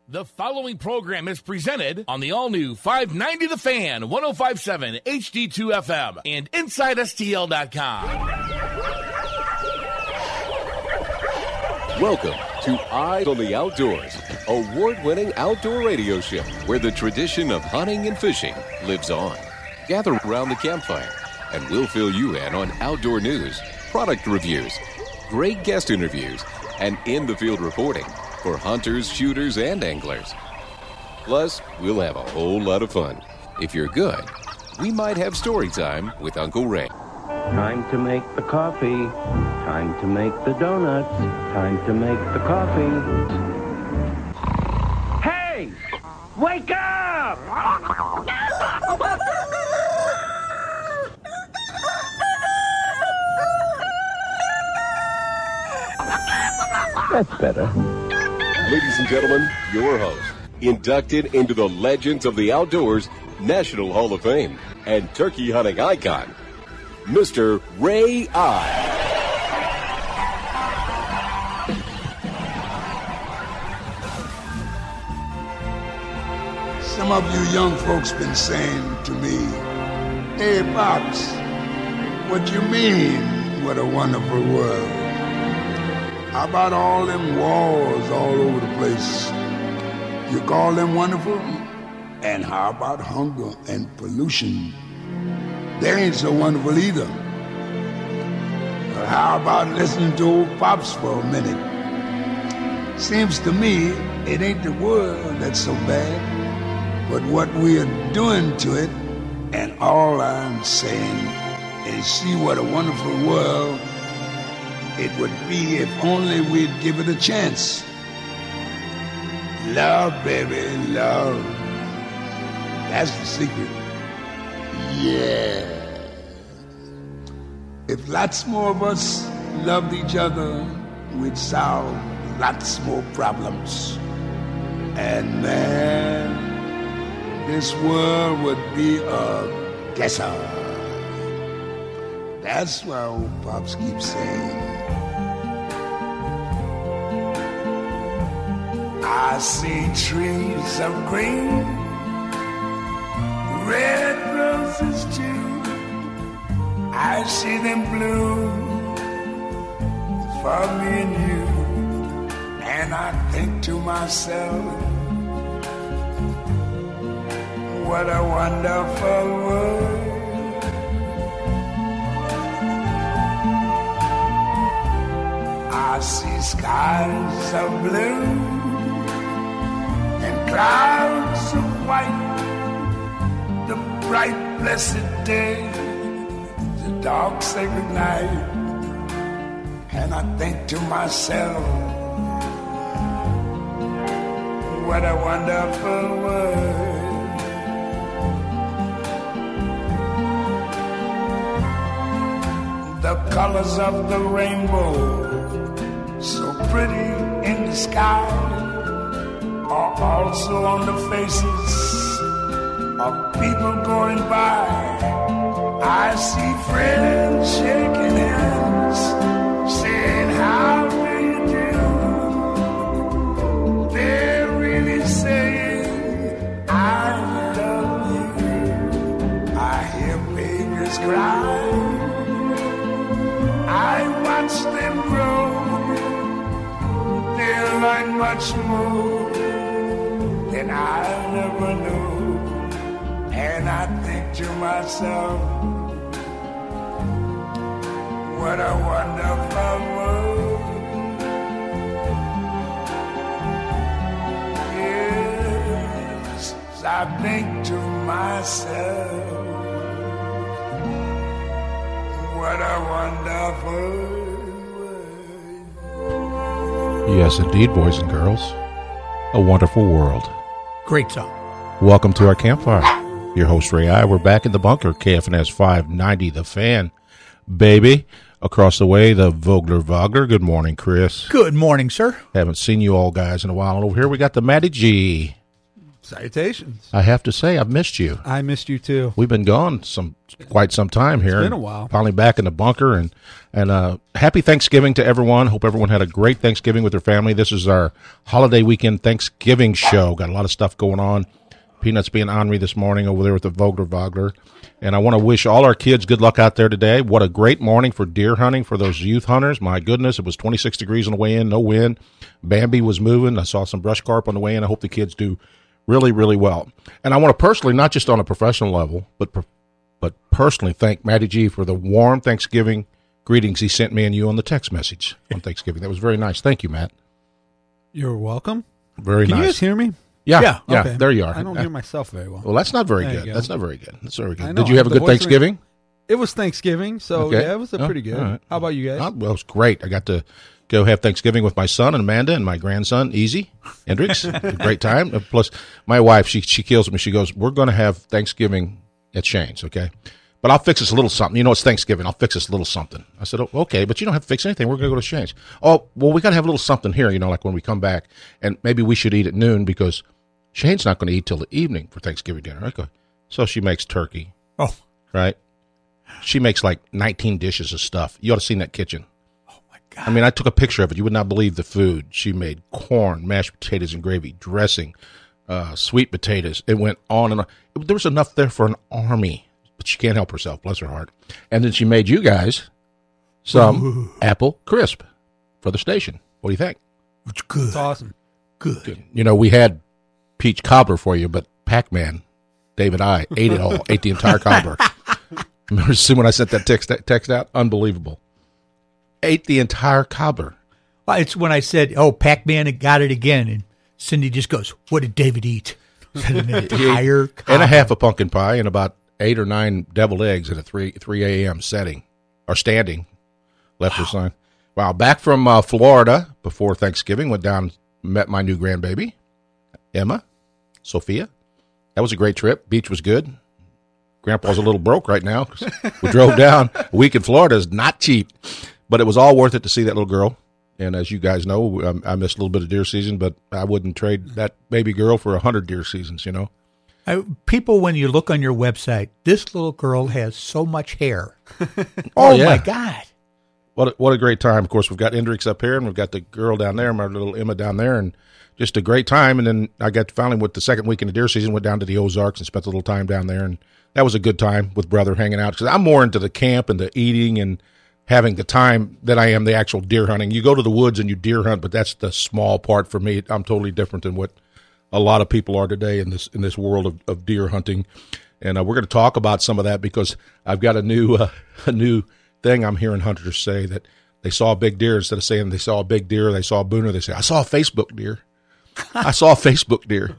The following program is presented on the all-new 590 The Fan, 105.7 HD2 FM, and InsideSTL.com. Welcome to Eyes on the Outdoors, award-winning outdoor radio show where the tradition of hunting and fishing lives on. Gather around the campfire, and we'll fill you in on outdoor news, product reviews, great guest interviews, and in-the-field reporting for hunters, shooters, and anglers. Plus, we'll have a whole lot of fun. If you're good, we might have story time with Uncle Ray. Time to make the coffee. Time to make the donuts. Time to make the coffee. Hey! Wake up! That's better. Ladies and gentlemen, your host, inducted into the Legends of the Outdoors National Hall of Fame and turkey hunting icon, Mr. Ray I. Some of you young folks been saying to me, "Hey, Pops, what you mean, what a wonderful world? How about all them wars all over the place? You call them wonderful? And how about hunger and pollution? They ain't so wonderful either. But how about listening to old Pops for a minute? Seems to me it ain't the world that's so bad, but what we're doing to it. And all I'm saying is see what a wonderful world it would be if only we'd give it a chance. Love, baby, love. That's the secret. Yeah. If lots more of us loved each other, we'd solve lots more problems. And man, this world would be a guesser. That's why old Pops keeps saying, I see trees of green, red roses too. I see them bloom for me and you. And I think to myself, what a wonderful world. I see skies of blue and clouds of white, the bright blessed day, the dark sacred night. And I think to myself, what a wonderful world. The colors of the rainbow, so pretty in the sky, are also on the faces of people going by. I see friends shaking hands, saying, how do you do? They're really saying, I love you. I hear babies cry, I watch them grow. They'll learn much more than I'll ever know. And I think to myself, what a wonderful world. Yes, I think to myself, what a wonderful world. Yes, indeed, boys and girls. A wonderful world. Great song. Welcome to our campfire. Your host, Ray I. We're back in the bunker, KFNS 590, The Fan. Baby, across the way, the Vogler Wagner. Good morning, Chris. Good morning, sir. Haven't seen you all guys in a while. And over here we got the Matty G. Salutations. I have to say, I've missed you. I missed you too. We've been gone quite some time here. It's been a while. Finally back in the bunker, and happy Thanksgiving to everyone. Hope everyone had a great Thanksgiving with their family. This is our holiday weekend Thanksgiving show. Got a lot of stuff going on. Peanuts being ornery this morning over there with the Vogler. And I want to wish all our kids good luck out there today. What a great morning for deer hunting for those youth hunters. My goodness, it was 26 degrees on the way in, no wind. Bambi was moving. I saw some brush carp on the way in. I hope the kids do really, really well. And I want to personally, not just on a professional level, but personally thank Matty G for the warm Thanksgiving greetings he sent me and you on the text message on Thanksgiving. That was very nice. Thank you, Matt. You're welcome. Very Can nice. you guys hear me? Yeah. Okay. There you are. I don't hear myself very well. Well, that's not very There you good. go. That's not very good. That's very I good. know. Did you have a The good voice Thanksgiving? It was Thanksgiving, so Okay. yeah, it was pretty good. All right. How about you guys? Well, it was great. I got to go have Thanksgiving with my son and Amanda and my grandson, Easy Hendricks. A great time. Plus, my wife, she kills me. She goes, "We're going to have Thanksgiving at Shane's, okay? But I'll fix us a little something. You know, it's Thanksgiving. I'll fix us a little something." I said, "Oh, okay, but you don't have to fix anything. We're going to go to Shane's." "Oh, well, we got to have a little something here, you know, like when we come back. And maybe we should eat at noon because Shane's not going to eat till the evening for Thanksgiving dinner." Okay. So she makes turkey. Oh. Right? She makes like 19 dishes of stuff. You ought to see that kitchen. Oh, my God. I mean, I took a picture of it. You would not believe the food. She made corn, mashed potatoes and gravy, dressing, sweet potatoes. It went on and on. There was enough there for an army, but she can't help herself, bless her heart. And then she made you guys some apple crisp for the station. What do you think? It's good. It's awesome. Good. You know, we had peach cobbler for you, but Pac-Man, David I, ate it all, ate the entire cobbler. Remember when I sent that text out? Unbelievable. Ate the entire cobbler. Well, it's when I said, "Oh, Pac-Man got it again," and Cindy just goes, "What did David eat?" Said an entire And a half a pumpkin pie and about 8 or 9 deviled eggs at a 3 a.m. setting or standing. Left her son. Wow. Back from Florida before Thanksgiving. Went down, met my new grandbaby, Emma, Sophia. That was a great trip. Beach was good. Grandpa's a little broke right now. We drove down. A week in Florida is not cheap, but it was all worth it to see that little girl. And as you guys know, I missed a little bit of deer season, but I wouldn't trade that baby girl for 100 deer seasons, you know. People, when you look on your website, this little girl has so much hair. Oh, yeah. My God. What a great time. Of course, we've got Hendrix up here, and we've got the girl down there, my little Emma down there, and just a great time. And then I got finally with the second week in the deer season, went down to the Ozarks and spent a little time down there, and that was a good time with brother hanging out. Because I'm more into the camp and the eating and having the time than I am the actual deer hunting. You go to the woods and you deer hunt, but that's the small part for me. I'm totally different than what a lot of people are today in this world of deer hunting. And we're going to talk about some of that because I've got a new thing I'm hearing hunters say, that they saw a big deer. Instead of saying they saw a big deer, they saw a booner, they say, "I saw a Facebook deer." I saw a Facebook deer.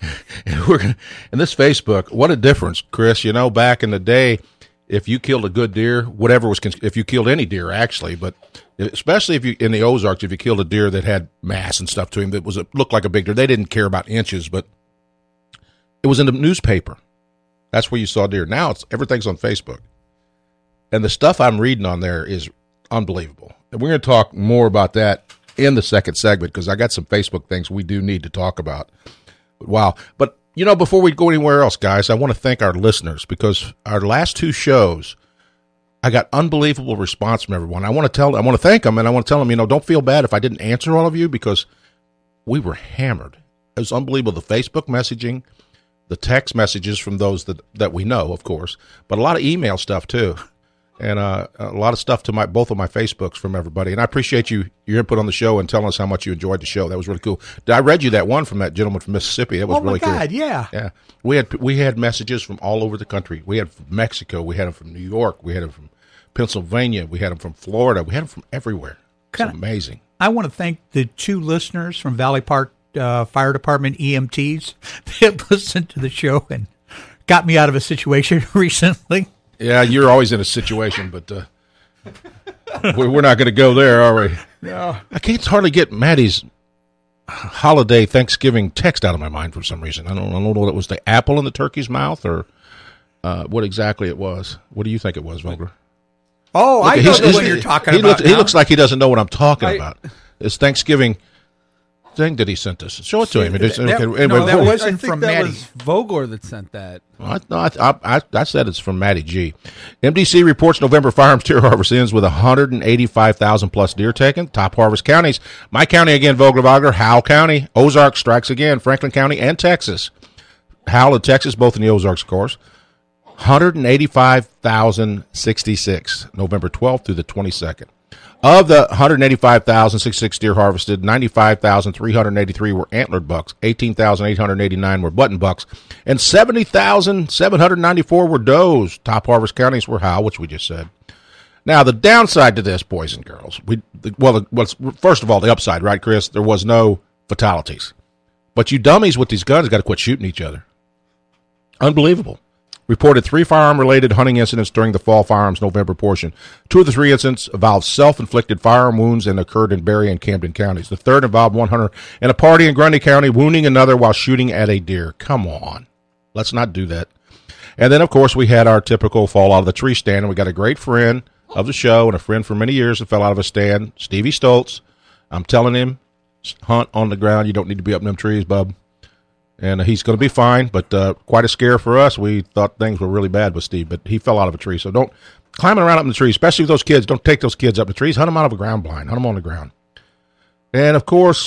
And this Facebook, what a difference, Chris. You know, back in the day, if you killed a good deer, if you killed any deer, actually, but especially if you, in the Ozarks, if you killed a deer that had mass and stuff to him, that looked like a big deer, they didn't care about inches, but it was in the newspaper. That's where you saw deer. Now everything's on Facebook. And the stuff I'm reading on there is unbelievable. And we're going to talk more about that in the second segment because I got some Facebook things we do need to talk about. But wow. But, you know, before we go anywhere else, guys, I want to thank our listeners because our last 2 shows, I got unbelievable response from everyone. I want to thank them, and I want to tell them, you know, don't feel bad if I didn't answer all of you because we were hammered. It was unbelievable. The Facebook messaging, the text messages from those that we know, of course, but a lot of email stuff too. And a lot of stuff to both of my Facebooks from everybody. And I appreciate your input on the show and telling us how much you enjoyed the show. That was really cool. I read you that one from that gentleman from Mississippi. That was really cool. Oh, my God, yeah. Yeah. We had messages from all over the country. We had from Mexico. We had them from New York. We had them from Pennsylvania. We had them from Florida. We had them from everywhere. It's amazing. I want to thank the 2 listeners from Valley Park Fire Department EMTs that listened to the show and got me out of a situation recently. Yeah, you're always in a situation, but we're not going to go there, are we? No. I can't hardly get Maddie's holiday Thanksgiving text out of my mind for some reason. I don't know what it was, the apple in the turkey's mouth or what exactly it was. What do you think it was, Vogler? Oh, I know the one you're talking about. He looks like he doesn't know what I'm talking about. It's Thanksgiving. thing that he sent us? Show it to him. That wasn't from that Maddie. was Vogler that sent that. I said it's from Matty G. MDC reports November firearms deer harvest ends with 185,000 plus deer taken. Top harvest counties. My county again, Vogler, Howell County. Ozark strikes again. Franklin County and Texas. Howell and Texas, both in the Ozarks, of course. 185,066, November 12th through the 22nd. Of the 185,066 deer harvested, 95,383 were antlered bucks, 18,889 were button bucks, and 70,794 were does. Top harvest counties were Howell, which we just said. Now, the downside to this, boys and girls, first of all, the upside, right, Chris? There was no fatalities. But you dummies with these guns got to quit shooting each other. Unbelievable. Reported 3 firearm-related hunting incidents during the fall firearms November portion. 2 of the 3 incidents involved self-inflicted firearm wounds and occurred in Berry and Camden counties. The third involved one hunter in a party in Grundy County wounding another while shooting at a deer. Come on. Let's not do that. And then, of course, we had our typical fall out of the tree stand, and we got a great friend of the show and a friend for many years that fell out of a stand, Stevie Stoltz. I'm telling him, hunt on the ground. You don't need to be up in them trees, bub. And he's going to be fine, but quite a scare for us. We thought things were really bad with Steve, but he fell out of a tree. So don't climbing around up in the trees, especially with those kids. Don't take those kids up the trees. Hunt them out of a ground blind. Hunt them on the ground. And, of course,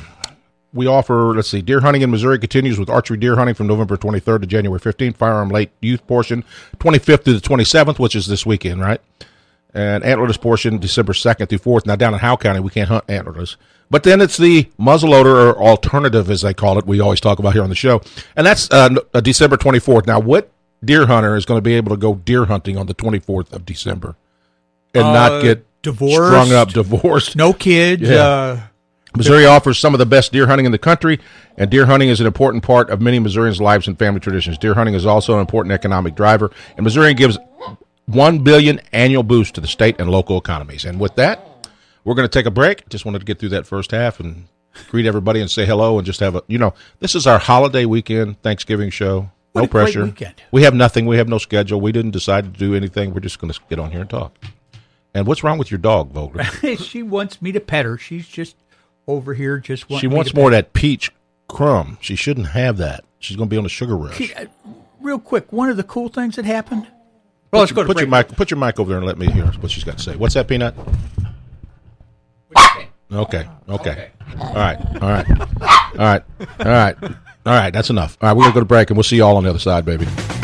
we offer, deer hunting in Missouri continues with archery deer hunting from November 23rd to January 15th. Firearm late youth portion, 25th through the 27th, which is this weekend, right? And antlerless portion, December 2nd through 4th. Now, down in Howell County, we can't hunt antlerless. But then it's the muzzleloader or alternative, as they call it, we always talk about here on the show. And that's December 24th. Now, what deer hunter is going to be able to go deer hunting on the 24th of December and not get strung up, divorced? No kids. Yeah. Missouri offers some of the best deer hunting in the country, and deer hunting is an important part of many Missourians' lives and family traditions. Deer hunting is also an important economic driver, and Missouri gives $1 billion annual boost to the state and local economies. And with that, we're going to take a break. Just wanted to get through that first half and greet everybody and say hello and just have this is our holiday weekend, Thanksgiving show. No pressure. Weekend. We have nothing. We have no schedule. We didn't decide to do anything. We're just going to get on here and talk. And what's wrong with your dog, Vogler? She wants me to pet her. She's just over here just wanting She wants more of that peach crumb. She shouldn't have that. She's going to be on a sugar rush. Real quick, one of the cool things that happened. Well, let's go to break. Put your mic over there and let me hear what she's got to say. What's that, Peanut? Okay. All right. That's enough. All right, we're going to go to break, and we'll see you all on the other side, baby.